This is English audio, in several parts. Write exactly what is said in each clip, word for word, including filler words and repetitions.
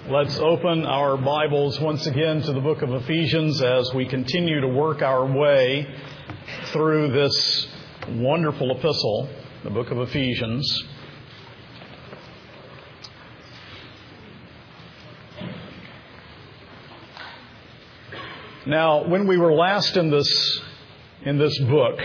Let's open our Bibles once again to the book of Ephesians as we continue to work our way through this wonderful epistle, the book of Ephesians. Now, when we were last in this in this book,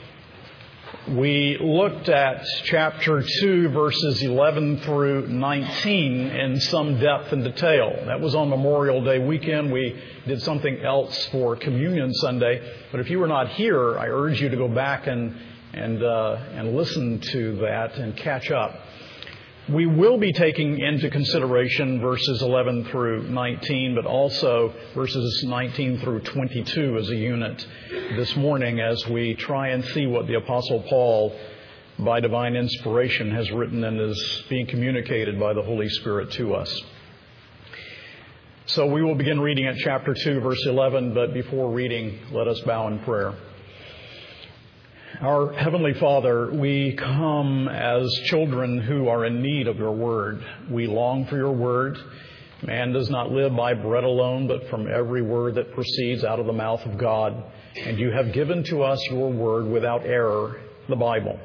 we looked at chapter two, verses eleven through nineteen in some depth and detail. That was on Memorial Day weekend. We did something else for Communion Sunday. But if you were not here, I urge you to go back and and uh, and listen to that and catch up. We will be taking into consideration verses eleven through nineteen, but also verses nineteen through twenty-two as a unit this morning as we try and see what the Apostle Paul, by divine inspiration, has written and is being communicated by the Holy Spirit to us. So we will begin reading at chapter two, verse eleven, but before reading, let us bow in prayer. Our Heavenly Father, we come as children who are in need of your word. We long for your word. Man does not live by bread alone, but from every word that proceeds out of the mouth of God. And you have given to us your word without error, the Bible.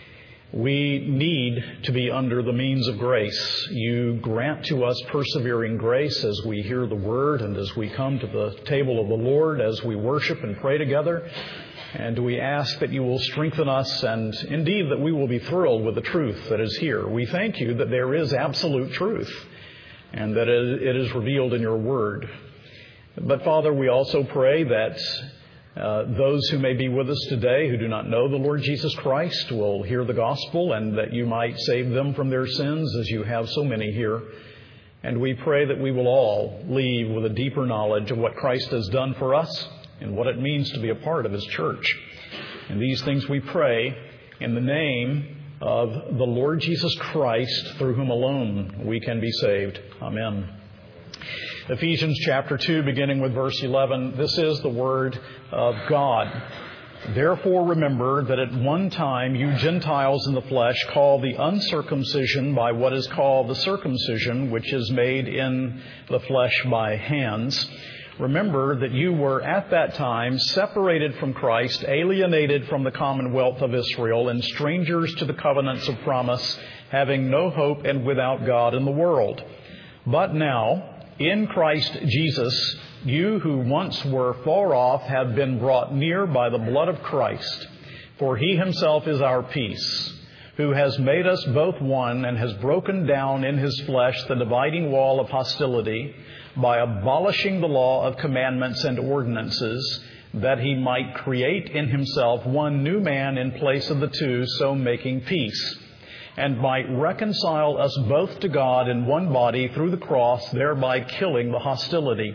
We need to be under the means of grace. You grant to us persevering grace as we hear the word and as we come to the table of the Lord, as we worship and pray together. And we ask that you will strengthen us and indeed that we will be thrilled with the truth that is here. We thank you that there is absolute truth and that it is revealed in your word. But Father, we also pray that uh, those who may be with us today who do not know the Lord Jesus Christ will hear the gospel and that you might save them from their sins as you have so many here. And we pray that we will all leave with a deeper knowledge of what Christ has done for us and what it means to be a part of His church. And these things we pray in the name of the Lord Jesus Christ, through whom alone we can be saved. Amen. Ephesians chapter two, beginning with verse eleven. This is the word of God. Therefore remember that at one time you Gentiles in the flesh called the uncircumcision by what is called the circumcision, which is made in the flesh by hands. Remember that you were at that time separated from Christ, alienated from the commonwealth of Israel, and strangers to the covenants of promise, having no hope and without God in the world. But now, in Christ Jesus, you who once were far off have been brought near by the blood of Christ. For He Himself is our peace, who has made us both one and has broken down in His flesh the dividing wall of hostility, by abolishing the law of commandments and ordinances, that He might create in Himself one new man in place of the two, so making peace, and might reconcile us both to God in one body through the cross, thereby killing the hostility.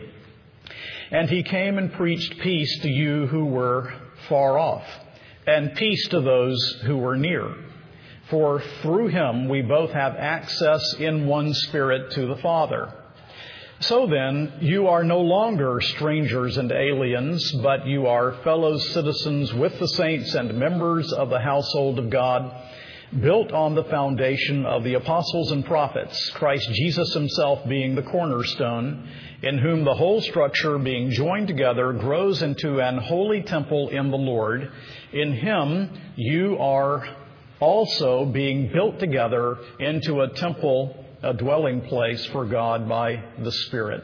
And He came and preached peace to you who were far off, and peace to those who were near. For through Him we both have access in one Spirit to the Father. So then, you are no longer strangers and aliens, but you are fellow citizens with the saints and members of the household of God, built on the foundation of the apostles and prophets, Christ Jesus Himself being the cornerstone, in whom the whole structure being joined together grows into an holy temple in the Lord. In Him you are also being built together into a temple, a dwelling place for God by the Spirit.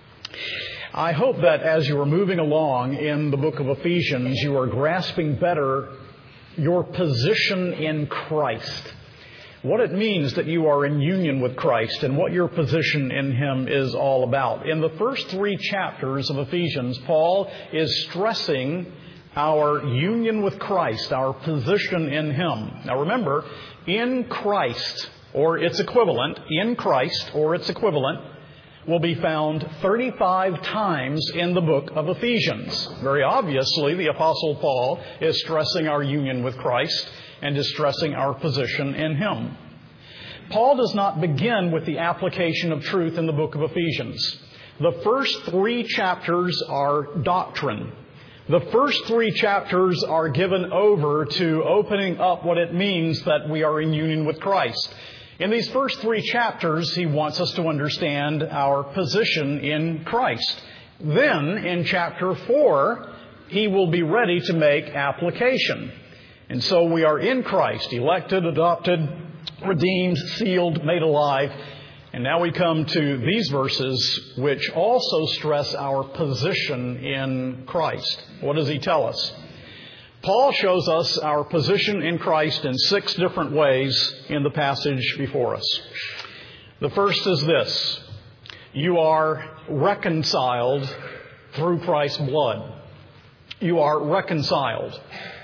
I hope that as you are moving along in the book of Ephesians, you are grasping better your position in Christ. What it means that you are in union with Christ and what your position in Him is all about. In the first three chapters of Ephesians, Paul is stressing our union with Christ, our position in Him. Now remember, in Christ, or its equivalent, in Christ, or its equivalent, will be found thirty-five times in the book of Ephesians. Very obviously, the Apostle Paul is stressing our union with Christ and is stressing our position in Him. Paul does not begin with the application of truth in the book of Ephesians. The first three chapters are doctrine. The first three chapters are given over to opening up what it means that we are in union with Christ. In these first three chapters, he wants us to understand our position in Christ. Then, in chapter four, he will be ready to make application. And so we are in Christ, elected, adopted, redeemed, sealed, made alive. And now we come to these verses, which also stress our position in Christ. What does he tell us? Paul shows us our position in Christ in six different ways in the passage before us. The first is this: you are reconciled through Christ's blood. You are reconciled.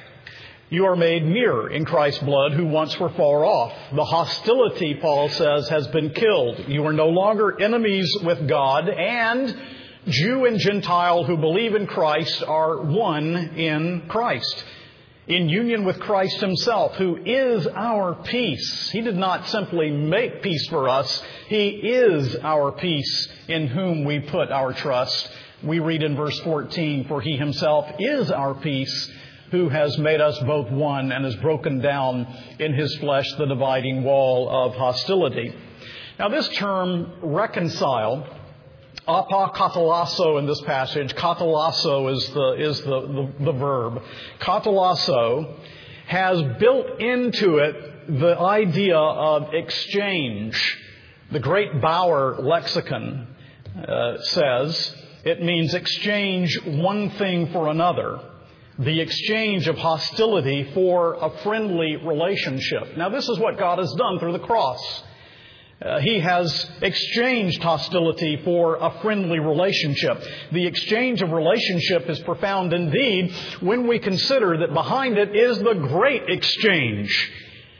You are made near in Christ's blood, who once were far off. The hostility, Paul says, has been killed. You are no longer enemies with God, and Jew and Gentile who believe in Christ are one in Christ, in union with Christ himself, who is our peace. He did not simply make peace for us. He is our peace, in whom we put our trust. We read in verse fourteen, for he himself is our peace, who has made us both one and has broken down in his flesh the dividing wall of hostility. Now this term, reconcile, apokatalasso in this passage, katalasso is the is the, the, the verb. Katalasso has built into it the idea of exchange. The Great Bauer lexicon uh, says it means exchange one thing for another. The exchange of hostility for a friendly relationship. Now this is what God has done through the cross. Uh, he has exchanged hostility for a friendly relationship. The exchange of relationship is profound indeed when we consider that behind it is the great exchange.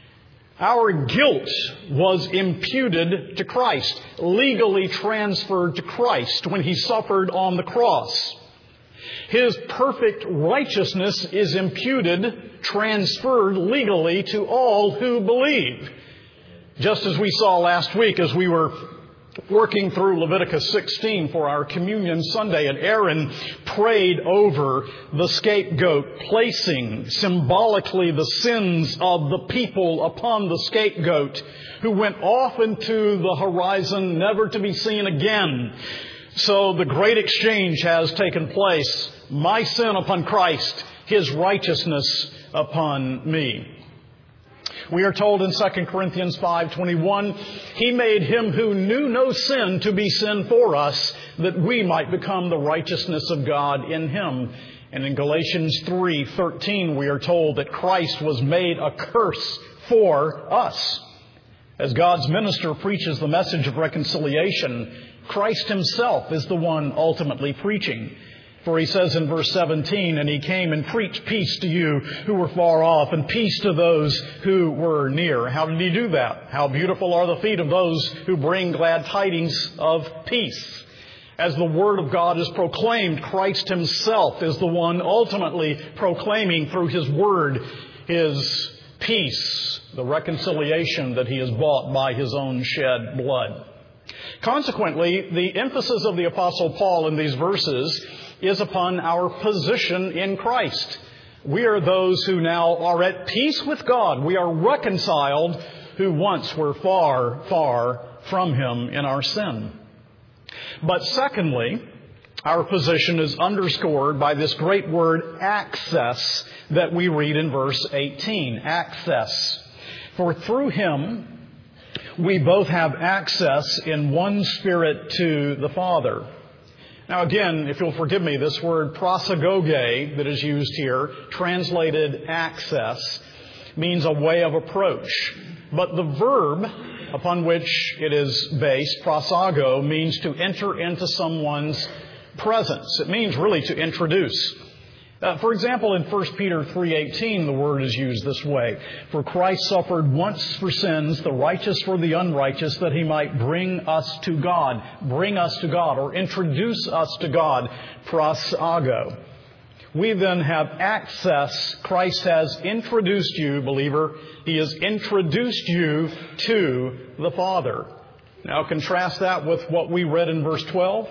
Our guilt was imputed to Christ, legally transferred to Christ when he suffered on the cross. His perfect righteousness is imputed, transferred legally to all who believe. Just as we saw last week as we were working through Leviticus sixteen for our Communion Sunday, and Aaron prayed over the scapegoat, placing symbolically the sins of the people upon the scapegoat, who went off into the horizon, never to be seen again. So the great exchange has taken place. My sin upon Christ, his righteousness upon me. We are told in Second Corinthians five twenty-one, he made him who knew no sin to be sin for us, that we might become the righteousness of God in him. And in Galatians three thirteen, we are told that Christ was made a curse for us. As God's minister preaches the message of reconciliation, Christ himself is the one ultimately preaching. For he says in verse seventeen, and he came and preached peace to you who were far off, and peace to those who were near. How did he do that? How beautiful are the feet of those who bring glad tidings of peace. As the word of God is proclaimed, Christ himself is the one ultimately proclaiming through his word his peace, the reconciliation that he has bought by his own shed blood. Consequently, the emphasis of the Apostle Paul in these verses is upon our position in Christ. We are those who now are at peace with God. We are reconciled, who once were far, far from him in our sin. But secondly, our position is underscored by this great word access that we read in verse eighteen. Access. For through him we both have access in one Spirit to the Father. Now again, if you'll forgive me, this word prosagoge that is used here, translated access, means a way of approach. But the verb upon which it is based, prosago, means to enter into someone's presence. It means really to introduce. Uh, for example, in First Peter three eighteen, the word is used this way. For Christ suffered once for sins, the righteous for the unrighteous, that he might bring us to God. Bring us to God, or introduce us to God. Prosago. We then have access. Christ has introduced you, believer. He has introduced you to the Father. Now contrast that with what we read in verse twelve.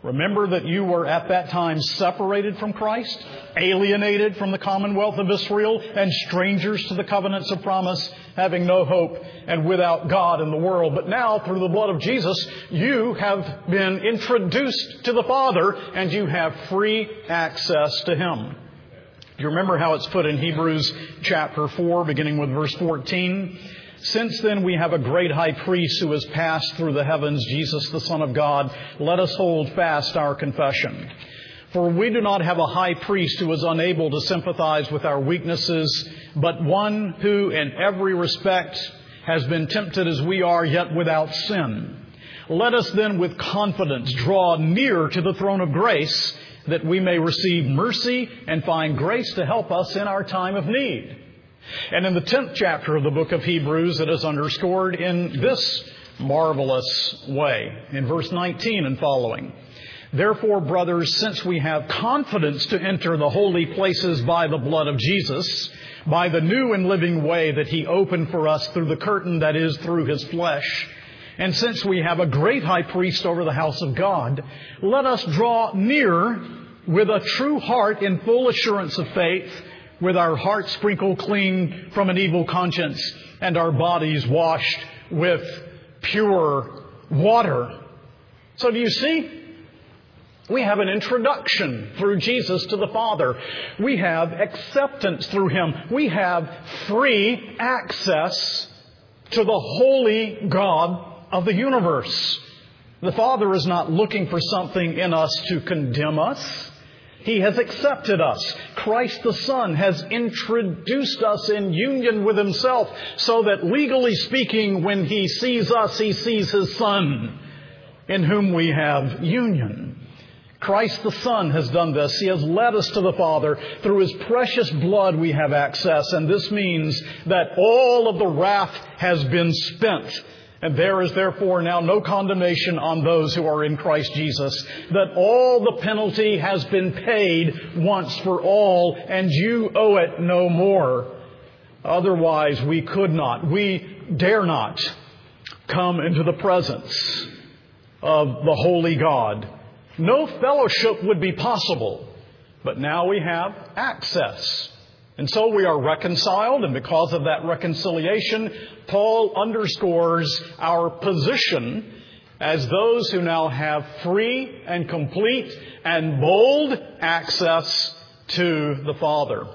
Remember that you were at that time separated from Christ, alienated from the commonwealth of Israel, and strangers to the covenants of promise, having no hope and without God in the world. But now, through the blood of Jesus, you have been introduced to the Father, and you have free access to Him. Do you remember how it's put in Hebrews chapter four, beginning with verse fourteen? Since then we have a great high priest who has passed through the heavens, Jesus the Son of God. Let us hold fast our confession. For we do not have a high priest who is unable to sympathize with our weaknesses, but one who in every respect has been tempted as we are, yet without sin. Let us then with confidence draw near to the throne of grace, that we may receive mercy and find grace to help us in our time of need. And in the tenth chapter of the book of Hebrews, it is underscored in this marvelous way, in verse nineteen and following. Therefore, brothers, since we have confidence to enter the holy places by the blood of Jesus, by the new and living way that He opened for us through the curtain that is through His flesh, and since we have a great high priest over the house of God, let us draw near with a true heart in full assurance of faith, with our hearts sprinkled clean from an evil conscience and our bodies washed with pure water. So do you see? We have an introduction through Jesus to the Father. We have acceptance through Him. We have free access to the holy God of the universe. The Father is not looking for something in us to condemn us. He has accepted us. Christ the Son has introduced us in union with Himself, so that legally speaking, when He sees us, He sees His Son, in whom we have union. Christ the Son has done this. He has led us to the Father. Through His precious blood we have access, and this means that all of the wrath has been spent. And there is therefore now no condemnation on those who are in Christ Jesus. That all the penalty has been paid once for all, and you owe it no more. Otherwise we could not, we dare not come into the presence of the holy God. No fellowship would be possible, but now we have access. And so we are reconciled, and because of that reconciliation, Paul underscores our position as those who now have free and complete and bold access to the Father.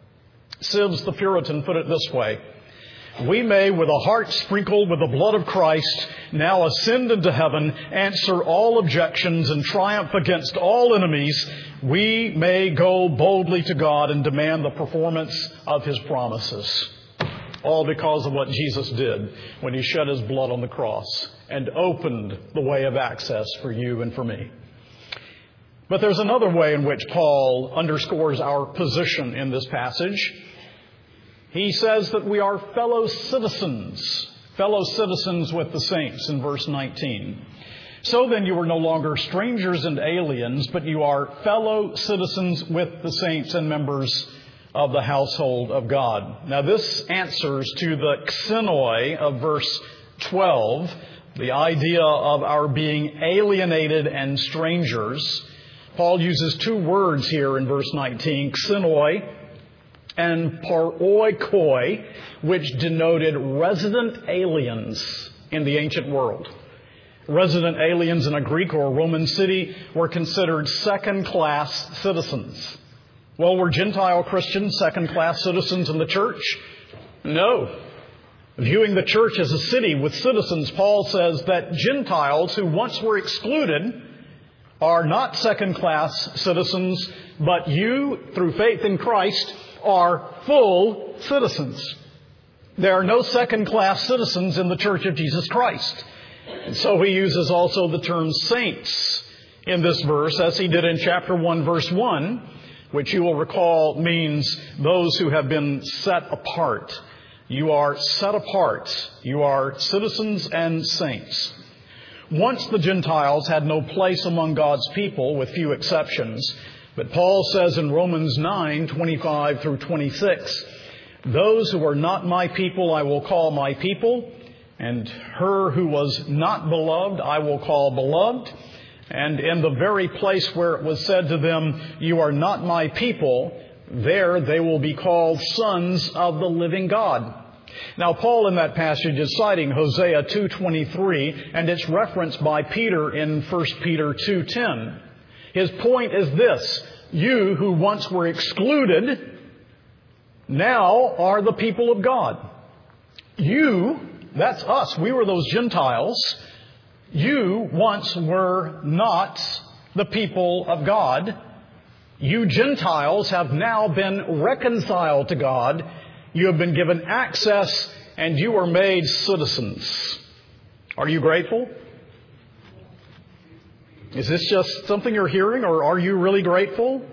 Sibbes the Puritan put it this way: we may, with a heart sprinkled with the blood of Christ, now ascend into heaven, answer all objections, and triumph against all enemies. We may go boldly to God and demand the performance of His promises. All because of what Jesus did when He shed His blood on the cross and opened the way of access for you and for me. But there's another way in which Paul underscores our position in this passage. He says that we are fellow citizens, fellow citizens with the saints in verse nineteen. So then you are no longer strangers and aliens, but you are fellow citizens with the saints and members of the household of God. Now this answers to the xenoi of verse twelve, the idea of our being alienated and strangers. Paul uses two words here in verse nineteen, xenoi and paroikoi, which denoted resident aliens in the ancient world. Resident aliens in a Greek or a Roman city were considered second-class citizens. Well, were Gentile Christians second-class citizens in the church? No. Viewing the church as a city with citizens, Paul says that Gentiles who once were excluded are not second-class citizens, but you, through faith in Christ, are full citizens. There are no second-class citizens in the Church of Jesus Christ. And so he uses also the term saints in this verse, as he did in chapter one, verse one, which you will recall means those who have been set apart. You are set apart. You are citizens and saints. Once the Gentiles had no place among God's people, with few exceptions. But Paul says in Romans nine, twenty-five through twenty-six, those who are not my people I will call my people, and her who was not beloved I will call beloved. And in the very place where it was said to them, "You are not my people," there they will be called sons of the living God. Now, Paul in that passage is citing Hosea two twenty-three, and it's referenced by Peter in First Peter two ten. His point is this: you who once were excluded now are the people of God. You, that's us, we were those Gentiles. You once were not the people of God. You Gentiles have now been reconciled to God. You have been given access, and you are made citizens. Are you grateful? Is this just something you're hearing, or are you really grateful?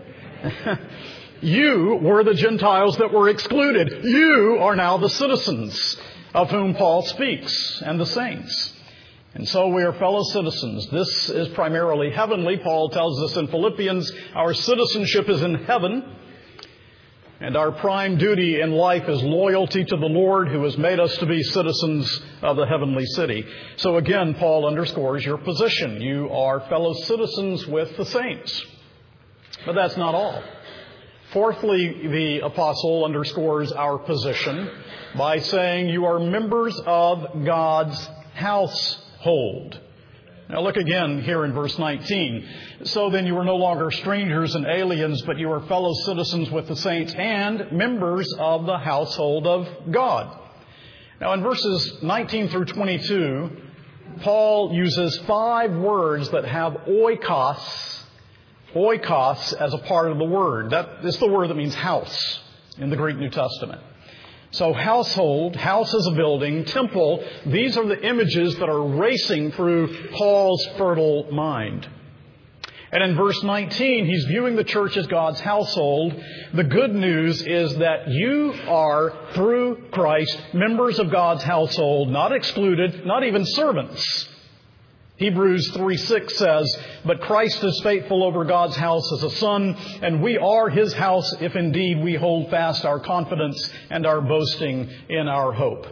You were the Gentiles that were excluded. You are now the citizens of whom Paul speaks, and the saints. And so we are fellow citizens. This is primarily heavenly. Paul tells us in Philippians, our citizenship is in heaven. And our prime duty in life is loyalty to the Lord, who has made us to be citizens of the heavenly city. So again, Paul underscores your position. You are fellow citizens with the saints. But that's not all. Fourthly, the apostle underscores our position by saying you are members of God's household. Now look again here in verse nineteen. So then you are no longer strangers and aliens, but you are fellow citizens with the saints and members of the household of God. Now in verses nineteen through twenty-two, Paul uses five words that have oikos, oikos as a part of the word. That is the word that means house in the Greek New Testament. So household, house is a building, temple, these are the images that are racing through Paul's fertile mind. And in verse nineteen, he's viewing the church as God's household. The good news is that you are, through Christ, members of God's household, not excluded, not even servants. Hebrews three six says, "But Christ is faithful over God's house as a son, and we are His house if indeed we hold fast our confidence and our boasting in our hope."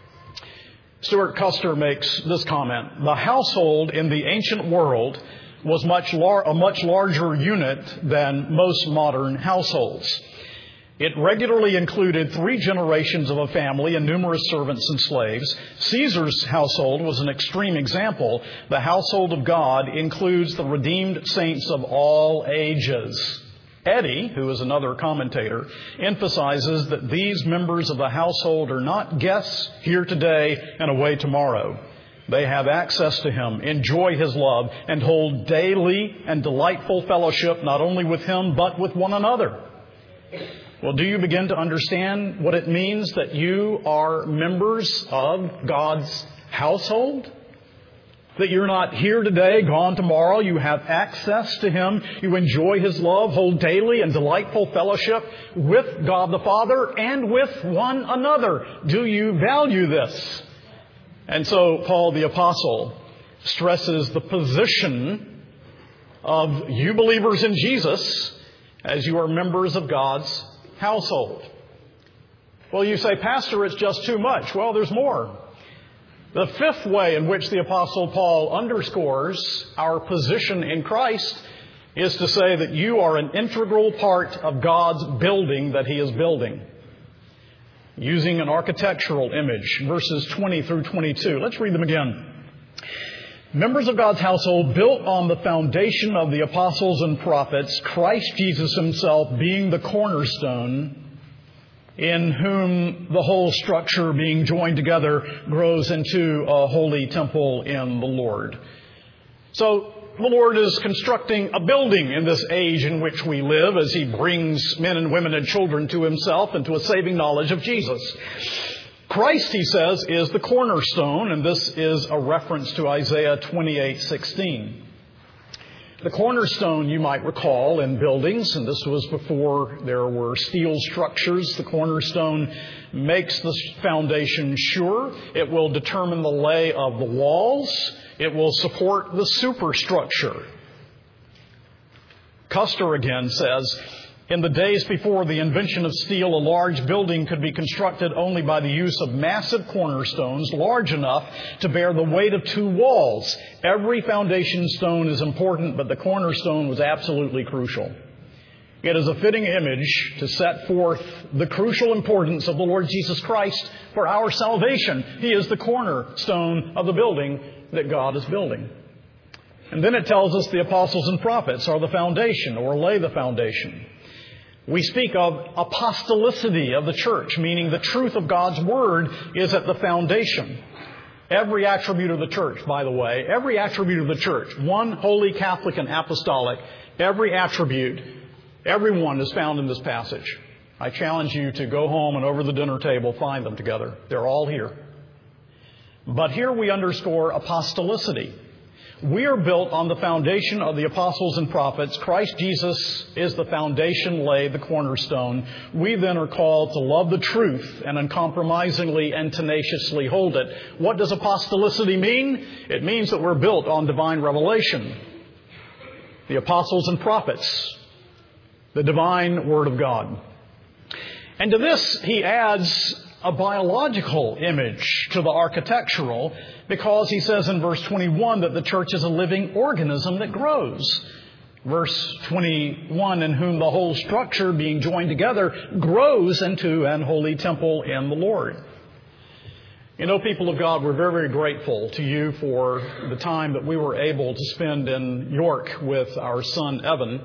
Stuart Custer makes this comment: the household in the ancient world was much lar- a much larger unit than most modern households. It regularly included three generations of a family and numerous servants and slaves. Caesar's household was an extreme example. The household of God includes the redeemed saints of all ages. Eddy, who is another commentator, emphasizes that these members of the household are not guests here today and away tomorrow. They have access to Him, enjoy His love, and hold daily and delightful fellowship not only with Him but with one another. Well, do you begin to understand what it means that you are members of God's household? That you're not here today, gone tomorrow. You have access to Him. You enjoy His love, hold daily and delightful fellowship with God the Father and with one another. Do you value this? And so Paul the Apostle stresses the position of you believers in Jesus as you are members of God's household. Well, you say, Pastor, it's just too much. Well, there's more. The fifth way in which the Apostle Paul underscores our position in Christ is to say that you are an integral part of God's building that He is building. Using an architectural image, verses twenty through twenty-two. Let's read them again. Members of God's household built on the foundation of the apostles and prophets, Christ Jesus Himself being the cornerstone, in whom the whole structure being joined together grows into a holy temple in the Lord. So the Lord is constructing a building in this age in which we live as He brings men and women and children to Himself and to a saving knowledge of Jesus. Christ, he says, is the cornerstone, and this is a reference to Isaiah twenty-eight sixteen. The cornerstone, you might recall, in buildings, and this was before there were steel structures, the cornerstone makes the foundation sure. It will determine the lay of the walls. It will support the superstructure. Custer again says, In the days before the invention of steel, a large building could be constructed only by the use of massive cornerstones large enough to bear the weight of two walls. Every foundation stone is important, but the cornerstone was absolutely crucial. It is a fitting image to set forth the crucial importance of the Lord Jesus Christ for our salvation. He is the cornerstone of the building that God is building. And then it tells us the apostles and prophets are the foundation, or lay the foundation. We speak of apostolicity of the church, meaning the truth of God's Word is at the foundation. Every attribute of the church, by the way, every attribute of the church, one, holy, Catholic, and apostolic, every attribute, every one is found in this passage. I challenge you to go home and over the dinner table find them together. They're all here. But here we underscore apostolicity. We are built on the foundation of the apostles and prophets. Christ Jesus is the foundation laid, the cornerstone. We then are called to love the truth and uncompromisingly and tenaciously hold it. What does apostolicity mean? It means that we're built on divine revelation. The apostles and prophets, the divine Word of God. And to this he adds a biological image to the architectural, because he says in verse twenty-one that the church is a living organism that grows. Verse twenty-one, in whom the whole structure being joined together grows into an holy temple in the Lord. You know, people of God, we're very, very grateful to you for the time that we were able to spend in York with our son Evan.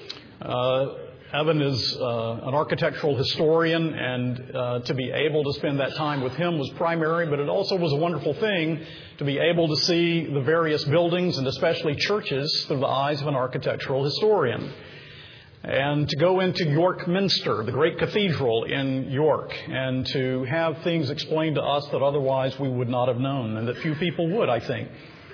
Uh, Evan is uh, an architectural historian, and uh, to be able to spend that time with him was primary, but it also was a wonderful thing to be able to see the various buildings and especially churches through the eyes of an architectural historian. And to go into York Minster, the great cathedral in York, and to have things explained to us that otherwise we would not have known, and that few people would, I think.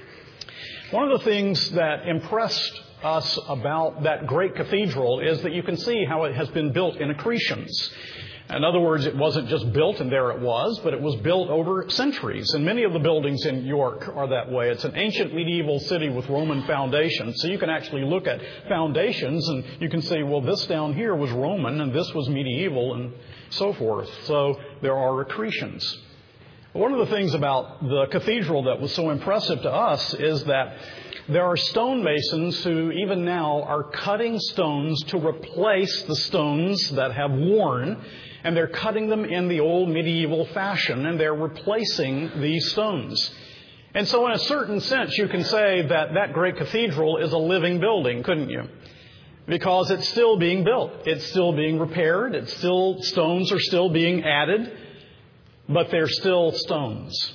One of the things that impressed us about that great cathedral is that you can see how it has been built in accretions. In other words, it wasn't just built and there it was, but it was built over centuries. And many of the buildings in York are that way. It's an ancient medieval city with Roman foundations. So you can actually look at foundations and you can say, well, this down here was Roman and this was medieval and so forth. So there are accretions. One of the things about the cathedral that was so impressive to us is that there are stonemasons who even now are cutting stones to replace the stones that have worn, and they're cutting them in the old medieval fashion, and they're replacing these stones. And so in a certain sense, you can say that that great cathedral is a living building, couldn't you? Because it's still being built. It's still being repaired. It's still, stones are still being added, but they're still stones.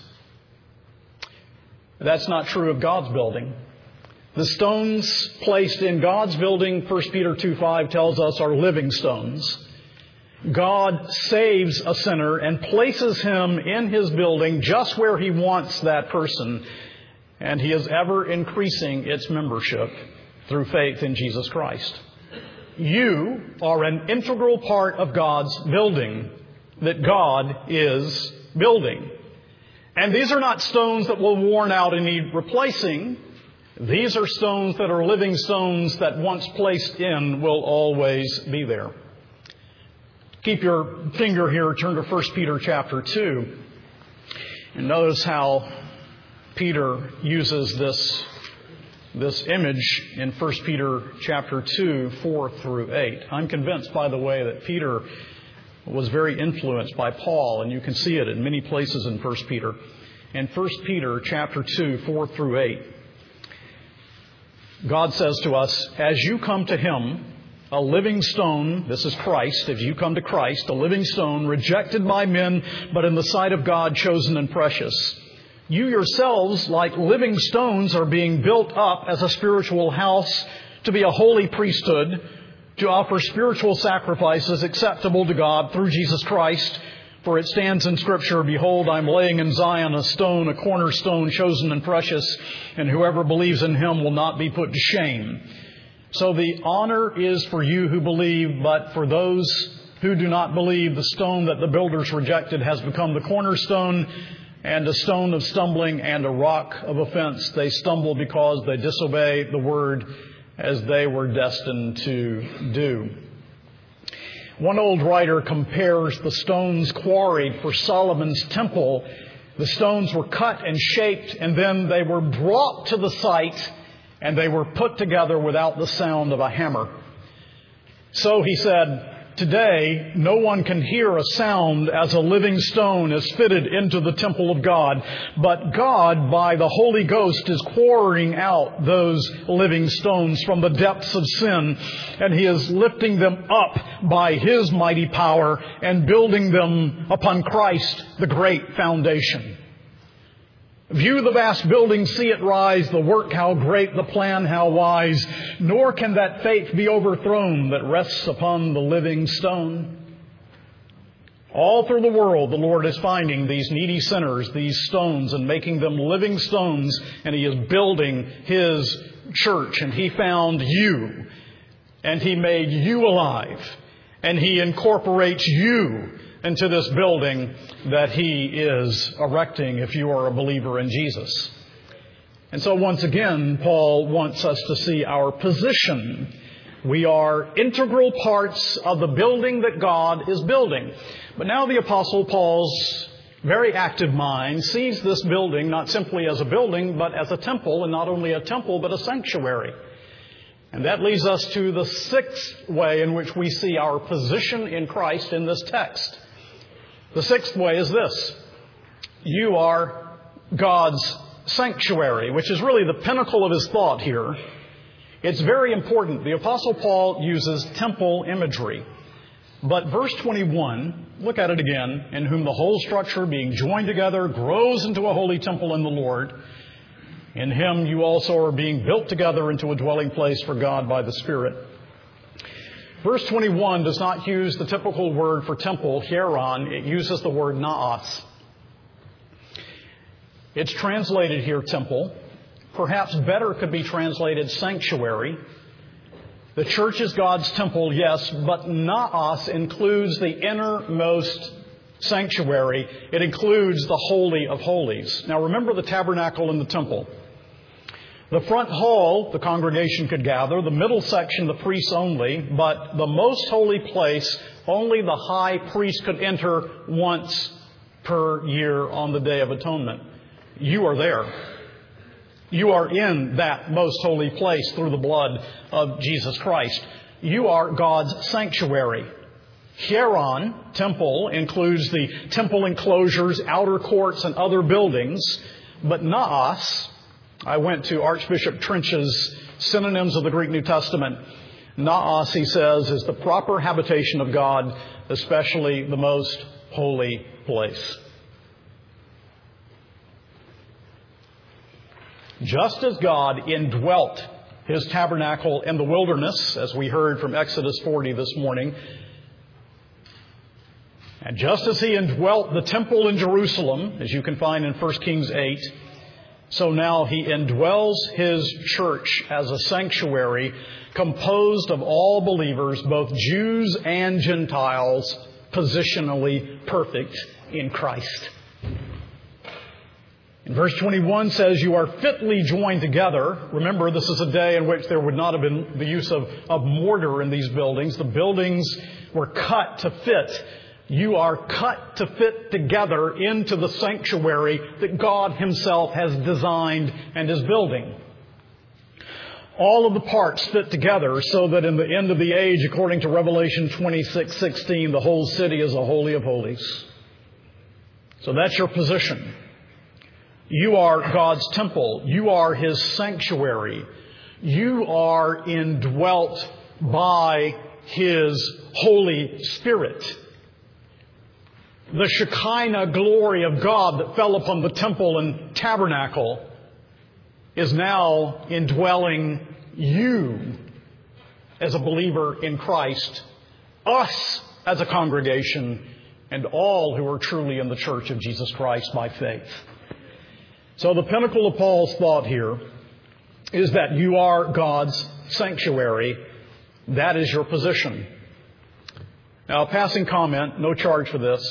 That's not true of God's building. The stones placed in God's building, First Peter two five tells us, are living stones. God saves a sinner and places him in His building just where He wants that person. And He is ever increasing its membership through faith in Jesus Christ. You are an integral part of God's building that God is building. And these are not stones that will worn out and need replacing. These are stones that are living stones that once placed in will always be there. Keep your finger here, turn to First Peter chapter two. And notice how Peter uses this, this image in First Peter chapter two, four through eight. I'm convinced, by the way, that Peter was very influenced by Paul, and you can see it in many places in First Peter. In First Peter chapter two, four through eight, God says to us, as you come to Him, a living stone, this is Christ, if you come to Christ, a living stone, rejected by men, but in the sight of God, chosen and precious. You yourselves, like living stones, are being built up as a spiritual house to be a holy priesthood, to offer spiritual sacrifices acceptable to God through Jesus Christ. For it stands in Scripture, behold, I'm laying in Zion a stone, a cornerstone, chosen and precious, and whoever believes in Him will not be put to shame. So the honor is for you who believe, but for those who do not believe, the stone that the builders rejected has become the cornerstone, and a stone of stumbling and a rock of offense. They stumble because they disobey the word as they were destined to do. One old writer compares the stones quarried for Solomon's temple. The stones were cut and shaped, and then they were brought to the site, and they were put together without the sound of a hammer. So he said, today, no one can hear a sound as a living stone is fitted into the temple of God. But God, by the Holy Ghost, is quarrying out those living stones from the depths of sin. And He is lifting them up by His mighty power and building them upon Christ, the great foundation. View the vast building, see it rise, the work how great, the plan how wise. Nor can that faith be overthrown that rests upon the living stone. All through the world, the Lord is finding these needy sinners, these stones, and making them living stones, and He is building His church. And He found you, and He made you alive, and He incorporates you into this building that He is erecting if you are a believer in Jesus. And so once again, Paul wants us to see our position. We are integral parts of the building that God is building. But now the Apostle Paul's very active mind sees this building not simply as a building, but as a temple, and not only a temple, but a sanctuary. And that leads us to the sixth way in which we see our position in Christ in this text. The sixth way is this. You are God's sanctuary, which is really the pinnacle of his thought here. It's very important. The Apostle Paul uses temple imagery. But verse twenty-one, look at it again, in whom the whole structure being joined together grows into a holy temple in the Lord. In Him you also are being built together into a dwelling place for God by the Spirit. Verse twenty-one does not use the typical word for temple, hieron. It uses the word naos. It's translated here temple. Perhaps better could be translated sanctuary. The church is God's temple, yes, but naos includes the innermost sanctuary. It includes the Holy of Holies. Now remember the tabernacle and the temple. The front hall, the congregation could gather. The middle section, the priests only. But the most holy place, only the high priest could enter once per year on the Day of Atonement. You are there. You are in that most holy place through the blood of Jesus Christ. You are God's sanctuary. Hieron, temple, includes the temple enclosures, outer courts, and other buildings. But naos, I went to Archbishop Trench's Synonyms of the Greek New Testament. Naos, he says, is the proper habitation of God, especially the most holy place. Just as God indwelt His tabernacle in the wilderness, as we heard from Exodus forty this morning, and just as He indwelt the temple in Jerusalem, as you can find in First Kings eight, so now He indwells His church as a sanctuary composed of all believers, both Jews and Gentiles, positionally perfect in Christ. And verse twenty-one says, you are fitly joined together. Remember, this is a day in which there would not have been the use of, of mortar in these buildings. The buildings were cut to fit. You are cut to fit together into the sanctuary that God Himself has designed and is building. All of the parts fit together so that in the end of the age, according to Revelation twenty-six sixteen, the whole city is a holy of holies. So that's your position. You are God's temple. You are His sanctuary. You are indwelt by His Holy Spirit. The Shekinah glory of God that fell upon the temple and tabernacle is now indwelling you as a believer in Christ, us as a congregation, and all who are truly in the church of Jesus Christ by faith. So the pinnacle of Paul's thought here is that you are God's sanctuary. That is your position. Now, a passing comment, no charge for this.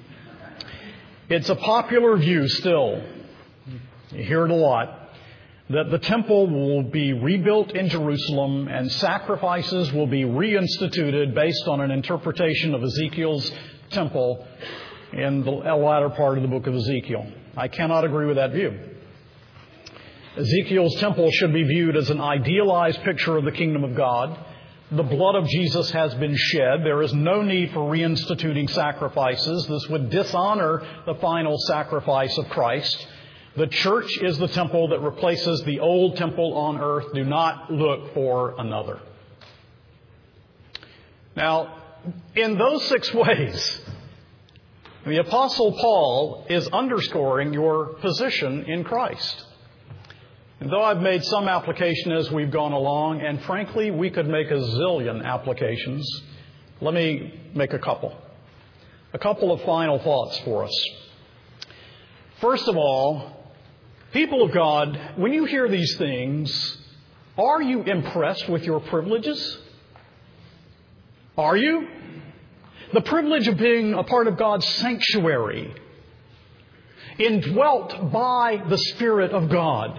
It's a popular view still. You hear it a lot. that the temple will be rebuilt in Jerusalem and sacrifices will be reinstituted based on an interpretation of Ezekiel's temple in the latter part of the book of Ezekiel. I cannot agree with that view. Ezekiel's temple should be viewed as an idealized picture of the kingdom of God. The blood of Jesus has been shed. There is no need for reinstituting sacrifices. This would dishonor the final sacrifice of Christ. The church is the temple that replaces the old temple on earth. Do not look for another. Now, in those six ways, the Apostle Paul is underscoring your position in Christ. And though I've made some application as we've gone along, and frankly, we could make a zillion applications, let me make a couple. A couple of final thoughts for us. First of all, people of God, when you hear these things, are you impressed with your privileges? Are you? The privilege of being a part of God's sanctuary, indwelt by the Spirit of God.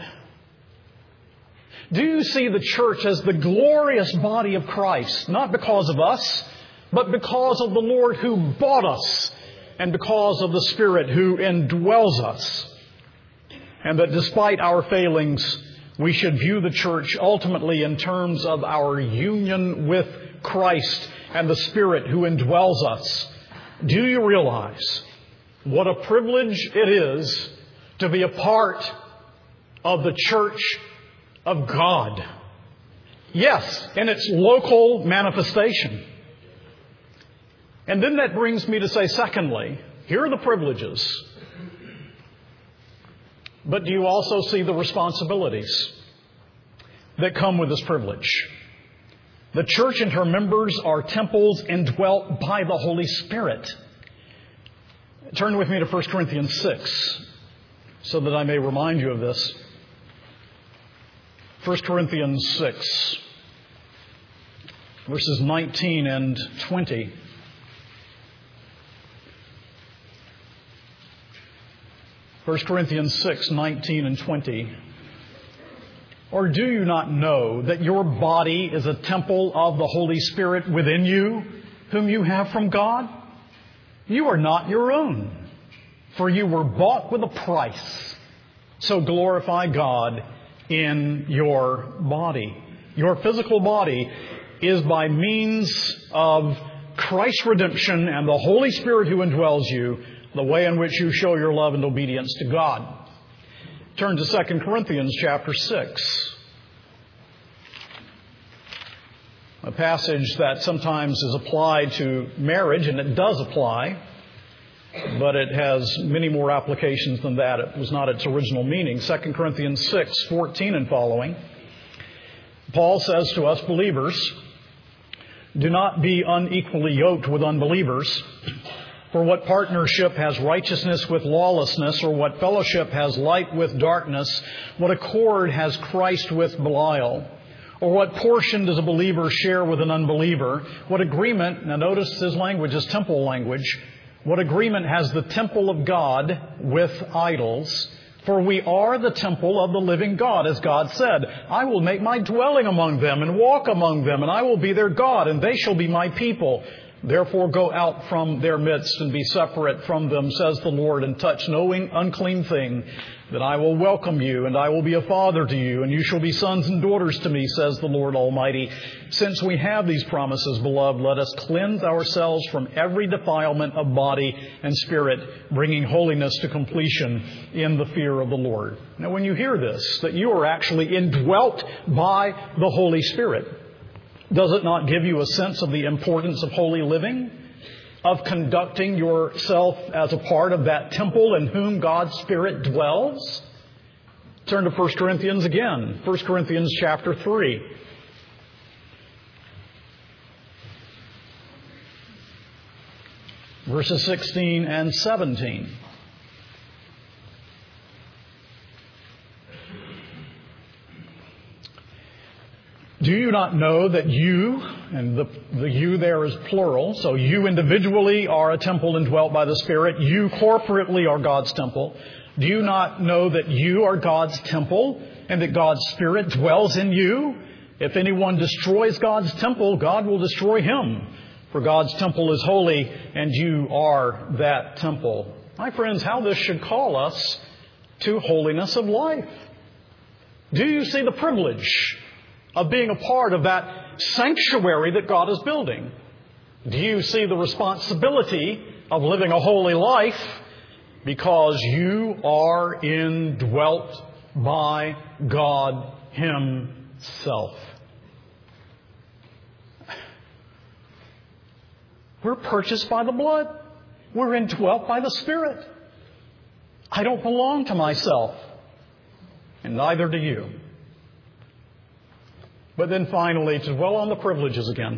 Do you see the church as the glorious body of Christ, not because of us, but because of the Lord who bought us and because of the Spirit who indwells us? And that despite our failings, we should view the church ultimately in terms of our union with Christ and the Spirit who indwells us. Do you realize what a privilege it is to be a part of the church of God? Yes, in its local manifestation. And then that brings me to say, secondly, here are the privileges. But do you also see the responsibilities that come with this privilege? The church and her members are temples indwelt by the Holy Spirit. Turn with me to First Corinthians six so that I may remind you of this. First Corinthians six, verses nineteen and twenty. First Corinthians six, nineteen and twenty. Or do you not know that your body is a temple of the Holy Spirit within you, whom you have from God? You are not your own, for you were bought with a price. So glorify God in your body. Your physical body is by means of Christ's redemption and the Holy Spirit who indwells you, the way in which you show your love and obedience to God. Turn to Second Corinthians chapter six. A passage that sometimes is applied to marriage, and it does apply, but it has many more applications than that. It was not its original meaning. Second Corinthians six, fourteen and following. Paul says to us believers, do not be unequally yoked with unbelievers. For what partnership has righteousness with lawlessness, or what fellowship has light with darkness? What accord has Christ with Belial? Or what portion does a believer share with an unbeliever? What agreement, now notice his language is temple language, what agreement has the temple of God with idols? For we are the temple of the living God, as God said, I will make my dwelling among them and walk among them, and I will be their God, and they shall be my people. Therefore go out from their midst and be separate from them, says the Lord, and touch no unclean thing. Then I will welcome you, and I will be a father to you, and you shall be sons and daughters to me, says the Lord Almighty. Since we have these promises, beloved, let us cleanse ourselves from every defilement of body and spirit, bringing holiness to completion in the fear of the Lord. Now, when you hear this, that you are actually indwelt by the Holy Spirit, does it not give you a sense of the importance of holy living? Of conducting yourself as a part of that temple in whom God's Spirit dwells? Turn to First Corinthians again. First Corinthians chapter three. Verses sixteen and seventeen. Do you not know that you, and the, the you there is plural, so you individually are a temple indwelt by the Spirit, you corporately are God's temple. Do you not know that you are God's temple and that God's Spirit dwells in you? If anyone destroys God's temple, God will destroy him. For God's temple is holy, and you are that temple. My friends, how this should call us to holiness of life. Do you see the privilege of being a part of that sanctuary that God is building? Do you see the responsibility of living a holy life because you are indwelt by God Himself? We're purchased by the blood. We're indwelt by the Spirit. I don't belong to myself, and neither do you. But then finally, to dwell on the privileges again.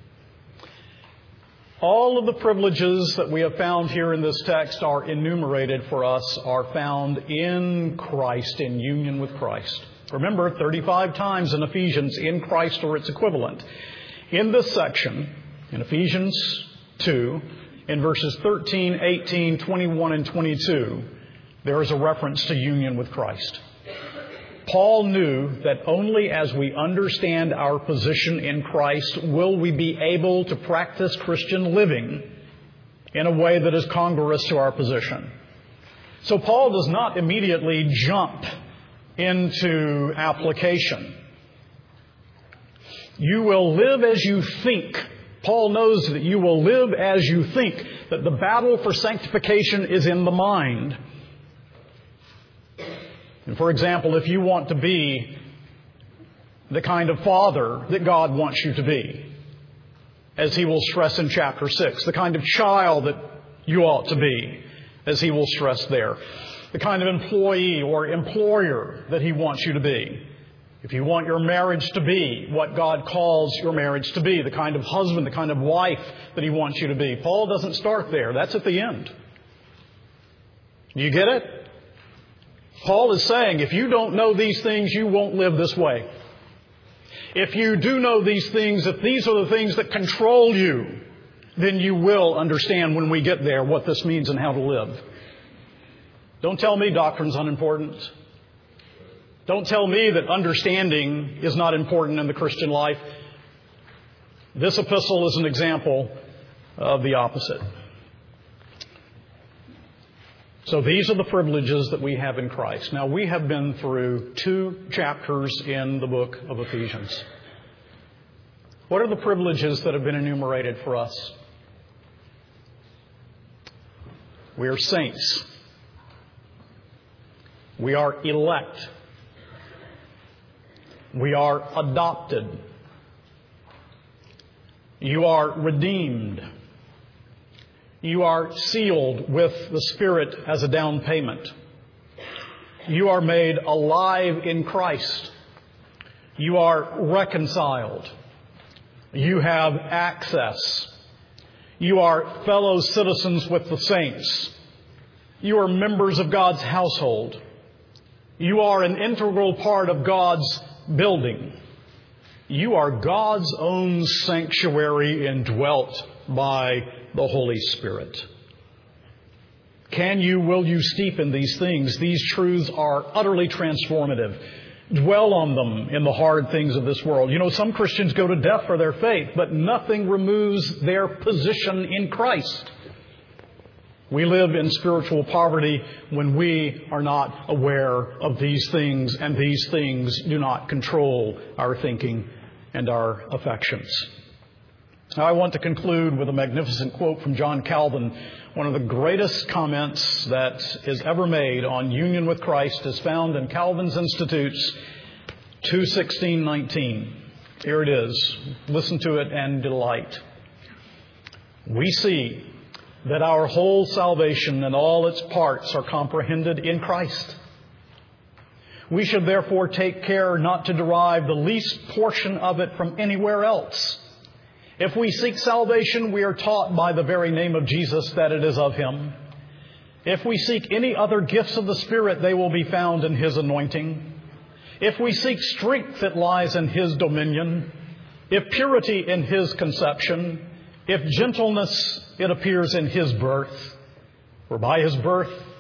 All of the privileges that we have found here in this text are enumerated for us, are found in Christ, in union with Christ. Remember, thirty-five times in Ephesians, in Christ or its equivalent. In this section, in Ephesians two, in verses thirteen, eighteen, twenty-one, and twenty-two, there is a reference to union with Christ. Paul knew that only as we understand our position in Christ will we be able to practice Christian living in a way that is congruous to our position. So Paul does not immediately jump into application. You will live as you think. Paul knows that you will live as you think, that the battle for sanctification is in the mind. And for example, if you want to be the kind of father that God wants you to be, as he will stress in chapter six, the kind of child that you ought to be, as he will stress there, the kind of employee or employer that he wants you to be, if you want your marriage to be what God calls your marriage to be, the kind of husband, the kind of wife that he wants you to be, Paul doesn't start there. That's at the end. Do you get it? Paul is saying, if you don't know these things, you won't live this way. If you do know these things, if these are the things that control you, then you will understand when we get there what this means and how to live. Don't tell me doctrine's unimportant. Don't tell me that understanding is not important in the Christian life. This epistle is an example of the opposite. So these are the privileges that we have in Christ. Now, we have been through two chapters in the book of Ephesians. What are the privileges that have been enumerated for us? We are saints. We are elect. We are adopted. You are redeemed. You are sealed with the Spirit as a down payment. You are made alive in Christ. You are reconciled. You have access. You are fellow citizens with the saints. You are members of God's household. You are an integral part of God's building. You are God's own sanctuary indwelt by the Holy Spirit. Can you, will you steep in these things? These truths are utterly transformative. Dwell on them in the hard things of this world. You know, some Christians go to death for their faith, but nothing removes their position in Christ. We live in spiritual poverty when we are not aware of these things, and these things do not control our thinking and our affections. Now, I want to conclude with a magnificent quote from John Calvin. One of the greatest comments that is ever made on union with Christ is found in Calvin's Institutes two sixteen nineteen. Here it is. Listen to it and delight. We see that our whole salvation and all its parts are comprehended in Christ. We should therefore take care not to derive the least portion of it from anywhere else. If we seek salvation, we are taught by the very name of Jesus that it is of Him. If we seek any other gifts of the Spirit, they will be found in His anointing. If we seek strength, it lies in His dominion. If purity, in His conception. If gentleness, it appears in His birth. For by His birth,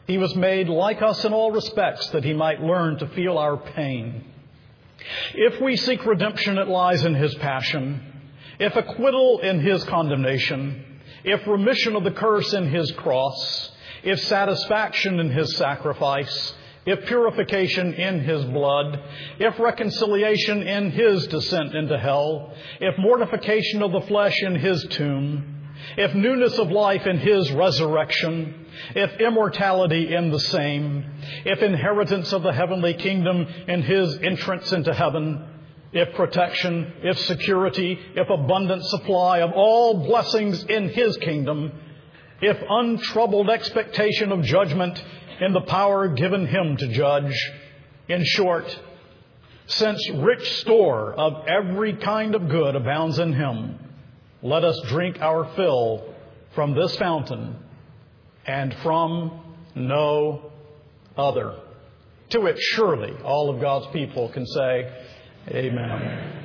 He was made like us in all respects, that He might learn to feel our pain. If we seek redemption, it lies in His passion. If acquittal, in His condemnation. If remission of the curse, in His cross. If satisfaction, in His sacrifice. If purification, in His blood. If reconciliation, in His descent into hell. If mortification of the flesh, in His tomb. If newness of life, in His resurrection. If immortality, in the same. If inheritance of the heavenly kingdom, in His entrance into heaven. If protection, if security, if abundant supply of all blessings in His kingdom. If untroubled expectation of judgment, in the power given Him to judge. In short, since rich store of every kind of good abounds in Him, let us drink our fill from this fountain and from no other. To it surely all of God's people can say, Amen.